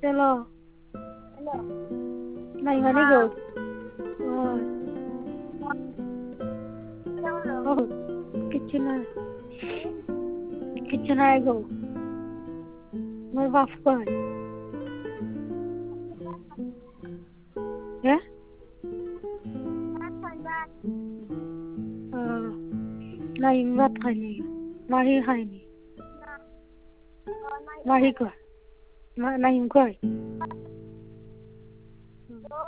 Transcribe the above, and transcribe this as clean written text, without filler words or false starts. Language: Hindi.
चलो नहीं वाली गो किचन किचन आएगो मेरे बाप को है नहीं बात खानी माही खानी माही को नहीं कोई